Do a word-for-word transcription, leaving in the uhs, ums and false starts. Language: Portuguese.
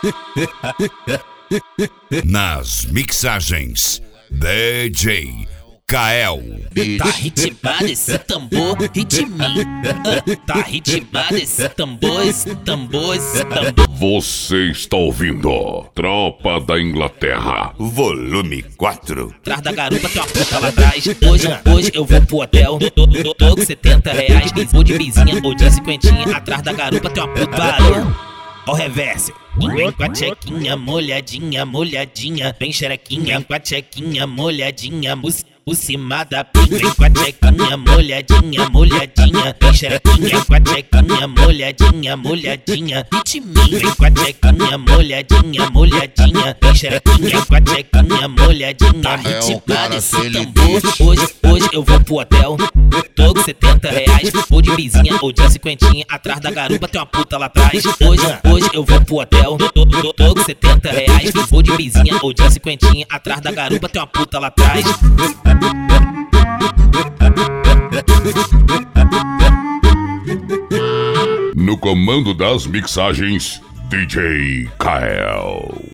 Nas mixagens, D J Kael. Tá ritmado esse tambor, ritminho. Tá ritmado esse tambor, esse tambor, esse tambor. Você está ouvindo Tropa da Inglaterra, Volume quatro. Atrás da garupa tem uma puta lá atrás. Hoje, hoje eu vou pro hotel. Tô, tô, tô com setenta reais. Vou de bizinha ou de cinquentinha. Atrás da garupa tem uma puta barulho. Ó o reverso. Vem com a tchequinha molhadinha, molhadinha. Vem xerequinha com a tchequinha molhadinha. Por cima da pinga. Vem com a tchequinha molhadinha, molhadinha. Vem xerequinha com a tchequinha molhadinha, molhadinha. Ritminho. Vem com a tchequinha molhadinha, molhadinha. Vem xerequinha com a tchequinha molhadinha. Tá ritmado esse tambor. Hoje, hoje eu vou pro hotel. Tô com setenta reais. Vou de bizinha ou de cinquentinha. Atrás da garupa tem uma puta lá atrás. Hoje, hoje eu vou pro hotel. Tô, tô, tô, tô com setenta reais. Vou de bizinha ou de cinquentinha. Atrás da garupa tem uma puta lá atrás. no comando das mixagens, D J Kael.